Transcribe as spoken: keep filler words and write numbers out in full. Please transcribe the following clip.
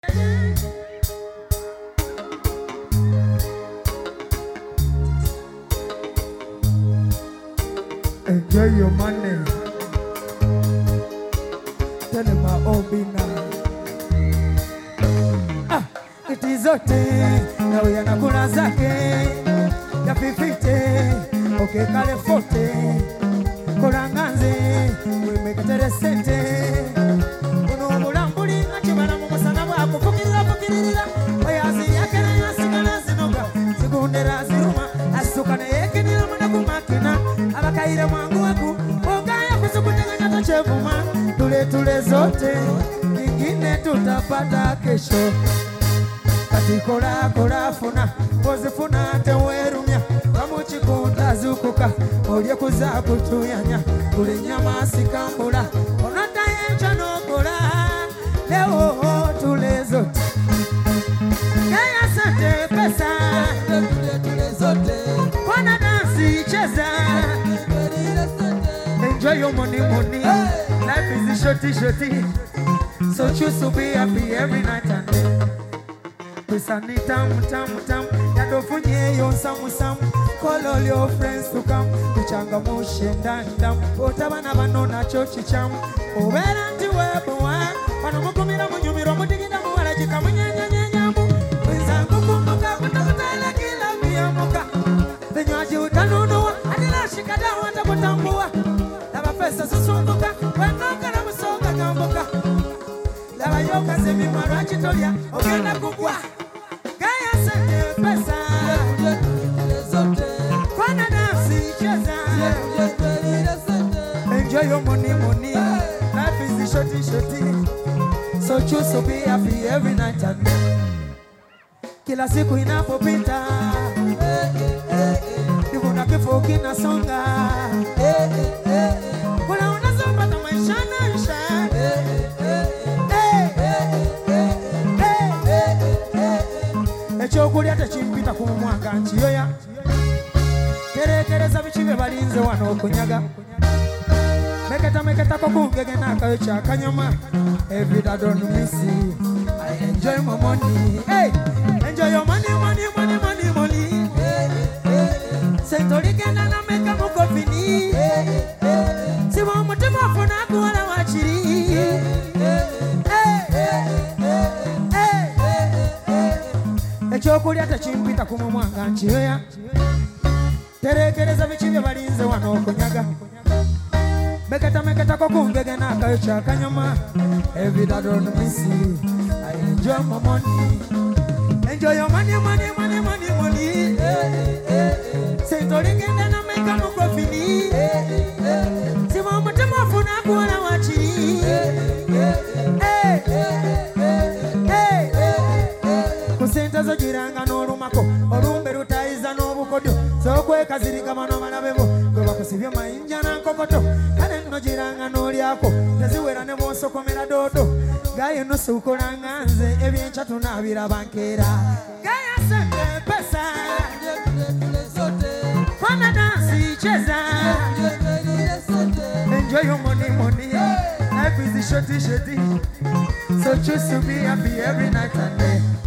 Enjoy your money. Tell them my obina. Ah, it is okay. Now we are not gonna zake. Ya fifite. Okay, kale forte. Koranganze. We make it a sente. Uno mulambuli ngachibana mumusana wako. Fukirira fukirira. Oyazi yakena yasikana zinoga. Sigundera ziruma. Asukana yekenira manakumakina. Abakaira mwangu waku. Ogaya kusukutega nyata chevuma. Tule tule zote. Ingine tutapata kesho. Katikola kola funa. Pozi funa tewerumya. Kamuchikunda zukuka. Olye kuza kutuyanya. Kule nyama sikambula. Onota yencha nokola. Leo tule zote. Kaya sante pesa. Tule tule zote. Kwana dansi cheza. Enjoy your money, money. Hey. Life is a shorty, shorty. So choose to be happy every night and day. Pesa ni tamu, tamu, tamu. Yadofunye yon samu, samu. Call all your friends to come. Kuchanga moshe ndani damu. Otabana banona chochi chamu. Owera nti webuwa. Panomukumira munyumiro mudigida muwala jika mnyanya nyanyamu. Wenzangu kumbuka kutakutala kila miyamuka. Vinywaji utanunuwa. Adila shikadawa atakutambua. Laba pesa susunguka. Wenoka na musonga kambuka. Laba yoka zemi marachi tolia. Ogenda kukwa. Gaya sente pesa. Kwana nafsi cheza. Enjoy your money, money. Life is the shorty, shorty. So choose to be happy every night and day. Kila siku inapopita. Kuna kifo kinasonga. Kuna unazopata maisha naisha. Echokuli ate chimpita kumwanga nchiyoya. Terekereza bichibe balinze wano okunyaga. Meketa meketa kokungege nakayocha kanyama. Every day don't miss it. I enjoy my money. Hey, enjoy your money, money, money, money, money. Sentori kena na meka muko fini. Siwa mutema funa kuwala wachiri. Echokuli ate chimpita kumwanga nchiyoya. Terekereza bichibe balinze wano okunyaga. Meketa meketa kokungege nakayocha kanyama. Every day don't miss it. I enjoy my money. Enjoy your money, money, money, money, money. Sentori kenda na meka muko fini. Siwa mutema funa kuwala wachiri. Kusenta zo jiranga n'olumako. Olumbe lutaiza n'obukodyo. Sokwe kazirika mano malabebo. Gwe bakusibye mayinja na nkokoto. Kale nno jiranga n'olyako. Teziwera ne bw'osokomera doodo. Gaye no sukolanga nze ebyenca tunaabiraba nkeera. Gaye sente pesa. Kwana dansi cheza. Enjoy your money, money. Life is the shorty, shorty. So choose to be happy every night and day.